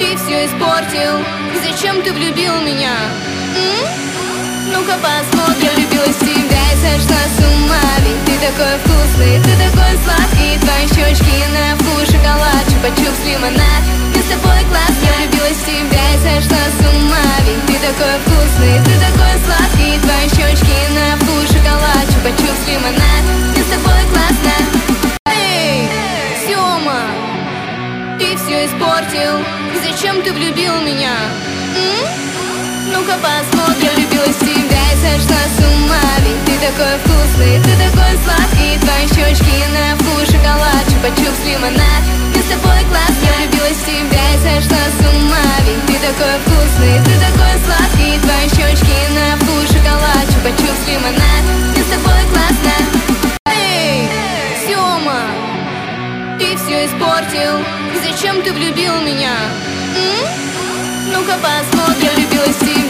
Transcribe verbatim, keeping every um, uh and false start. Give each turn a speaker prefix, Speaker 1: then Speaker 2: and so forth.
Speaker 1: Ты все испортил, зачем ты влюбил меня? М? Ну-ка посмотри, я влюбилась в тебя и сошла с ума. Ведь ты такой вкусный, ты такой сладкий. Твои щечки на вкус шоколад, чупа-чупс, лимонад. Мне с тобой класс, я влюбилась в тебя и сошла с ума. Ведь ты такой вкусный, ты такой сладкий. Твои щечки на вкус шоколад, чупа-чупс, лимонад. Мне с тобой классно. Эй, Сёма, ты все испортил, зачем ты влюбил меня? М? Ну-ка посмотри, я влюбилась в тебя и сошла с ума. Ведь ты такой вкусный, ты такой сладкий. Твои щечки на вкус шоколад, чупа-чупс, лимонад. Мне с тобой класс, я влюбилась в тебя и сошла с ума. Ведь ты такой вкусный, ты такой сладкий. Твои щечки на вкус шоколад, чупа-чупс, лимонад. Мне с тобой классно. Эй, Сёма, ты все испортил, зачем ты влюбил меня? М? Ну-ка посмотри, я влюбилась в тебя